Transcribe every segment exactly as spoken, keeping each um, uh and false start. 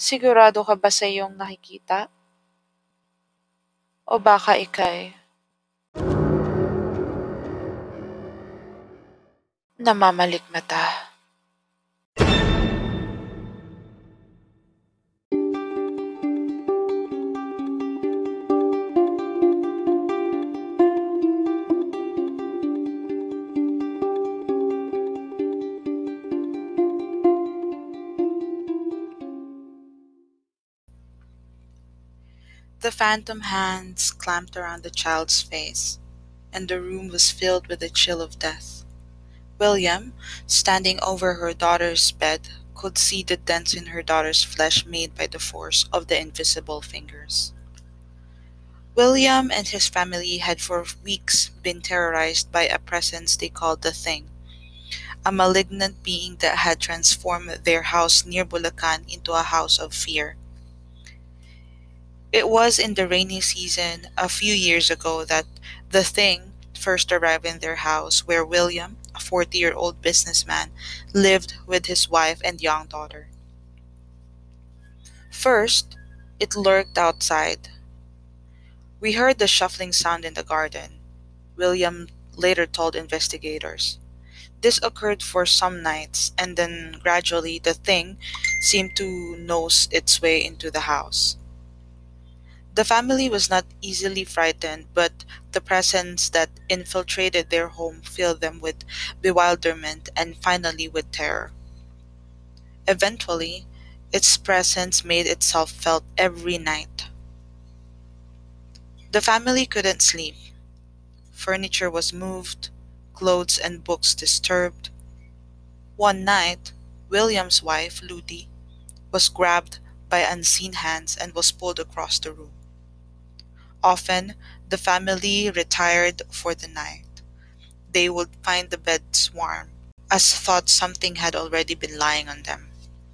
Sigurado ka ba sa iyong nakikita? O baka ika'y namamalikmata? The phantom hands clamped around the child's face, and the room was filled with the chill of death. William, standing over her daughter's bed, could see the dents in her daughter's flesh made by the force of the invisible fingers. William and his family had for weeks been terrorized by a presence they called the Thing, a malignant being that had transformed their house near Bulacan into a house of fear. It was in the rainy season a few years ago that the Thing first arrived in their house, where William, a forty year old businessman, lived with his wife and young daughter. First, it lurked outside. We heard the shuffling sound in the garden, William later told investigators. This occurred for some nights, and then gradually the Thing seemed to nose its way into the house. The family was not easily frightened, but the presence that infiltrated their home filled them with bewilderment and finally with terror. Eventually, its presence made itself felt every night. The family couldn't sleep. Furniture was moved, clothes and books disturbed. One night, William's wife, Ludi, was grabbed by unseen hands and was pulled across the room. Often, the family retired for the night. They would find the beds warm, as thought something had already been lying on them.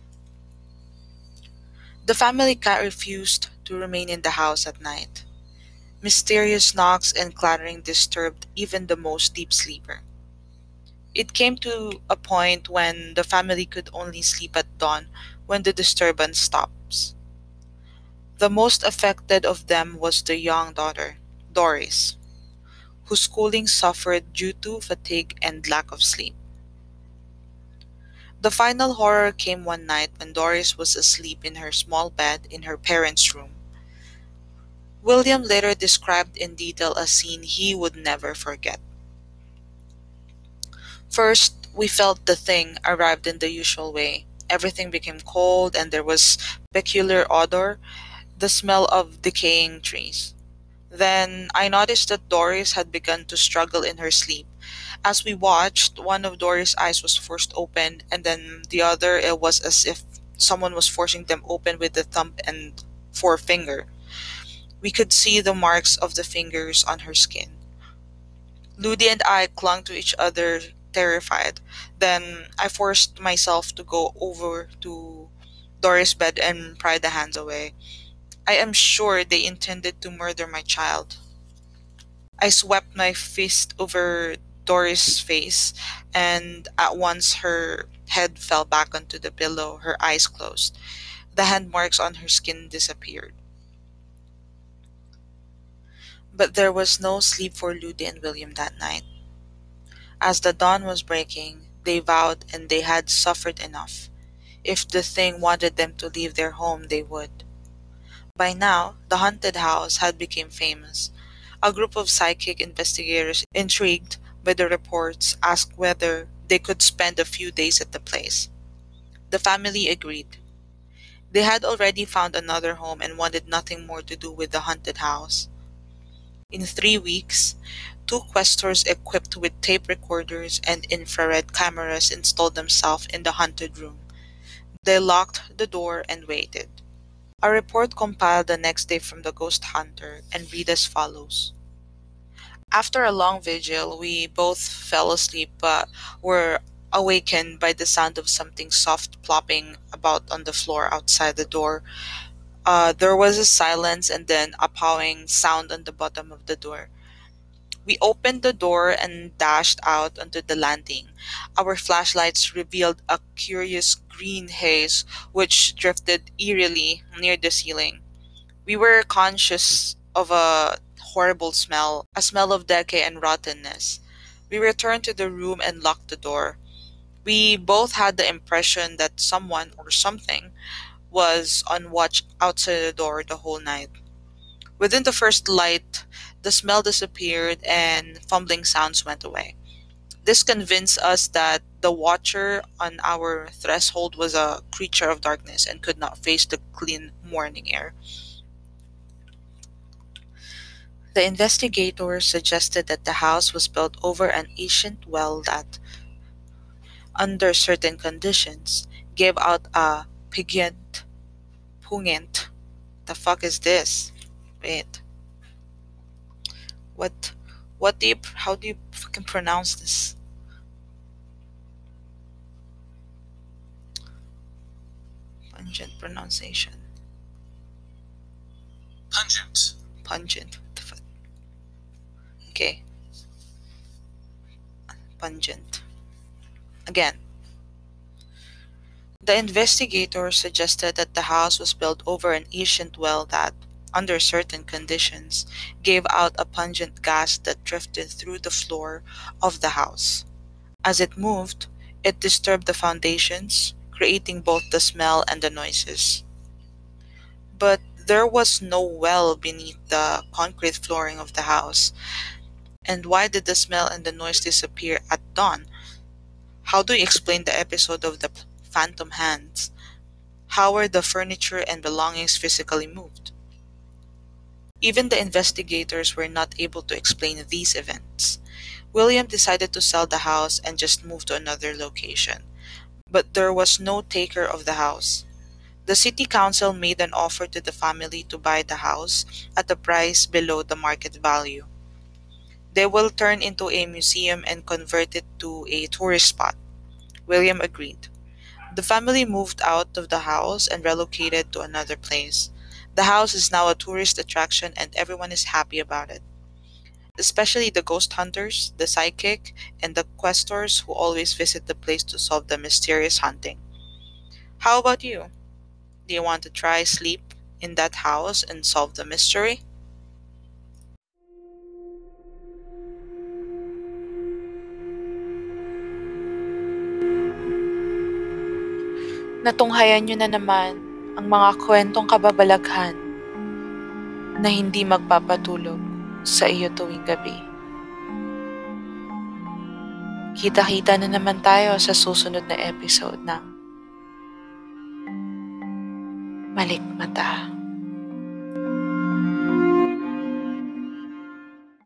The family cat refused to remain in the house at night. Mysterious knocks and clattering disturbed even the most deep sleeper. It came to a point when the family could only sleep at dawn when the disturbance stops. The most affected of them was the young daughter, Doris, whose schooling suffered due to fatigue and lack of sleep. The final horror came one night when Doris was asleep in her small bed in her parents' room. William later described in detail a scene he would never forget. First, we felt the Thing arrived in the usual way. Everything became cold and there was peculiar odor, the smell of decaying trees. Then I noticed that Doris had begun to struggle in her sleep. As we watched, one of Doris' eyes was forced open, and then the other, it was as if someone was forcing them open with the thumb and forefinger. We could see the marks of the fingers on her skin. Ludi and I clung to each other, terrified. Then I forced myself to go over to Doris' bed and pry the hands away. I am sure they intended to murder my child. I swept my fist over Doris' face, and at once her head fell back onto the pillow, her eyes closed. The hand marks on her skin disappeared. But there was no sleep for Ludi and William that night. As the dawn was breaking, they vowed and they had suffered enough. If the Thing wanted them to leave their home, they would. By now, the haunted house had become famous. A group of psychic investigators, intrigued by the reports, asked whether they could spend a few days at the place. The family agreed. They had already found another home and wanted nothing more to do with the haunted house. In three weeks, two questors equipped with tape recorders and infrared cameras installed themselves in the haunted room. They locked the door and waited. A report compiled the next day from the ghost hunter and read as follows. After a long vigil, we both fell asleep but were awakened by the sound of something soft plopping about on the floor outside the door. Uh, there was a silence and then a pawing sound on the bottom of the door. We opened the door and dashed out onto the landing. Our flashlights revealed a curious green haze which drifted eerily near the ceiling. We were conscious of a horrible smell, a smell of decay and rottenness. We returned to the room and locked the door. We both had the impression that someone or something was on watch outside the door the whole night. Within the first light, the smell disappeared and fumbling sounds went away. This convinced us that the watcher on our threshold was a creature of darkness and could not face the clean morning air. The investigators suggested that the house was built over an ancient well that, under certain conditions, gave out a pungent, pungent. The fuck is this? Wait, what? What do you? How do you fucking pronounce this? Pungent pronunciation. Pungent. Pungent. What the fuck? Okay. Pungent. Again. The investigators suggested that the house was built over an ancient well that, under certain conditions, gave out a pungent gas that drifted through the floor of the house. As it moved, it disturbed the foundations, creating both the smell and the noises. But there was no well beneath the concrete flooring of the house. And why did the smell and the noise disappear at dawn? How do you explain the episode of the phantom hands? How were the furniture and belongings physically moved? Even the investigators were not able to explain these events. William decided to sell the house and just move to another location. But there was no taker of the house. The city council made an offer to the family to buy the house at a price below the market value. They will turn into a museum and convert it to a tourist spot. William agreed. The family moved out of the house and relocated to another place. The house is now a tourist attraction and everyone is happy about it, especially the ghost hunters, the psychic, and the questors who always visit the place to solve the mysterious hunting. How about you? Do you want to try sleep in that house and solve the mystery? Natunghayan nyo na naman ang mga kwentong kababalaghan na hindi magpapatulog sa iyo tuwing gabi. Kita-kita na naman tayo sa susunod na episode ng Malikmata.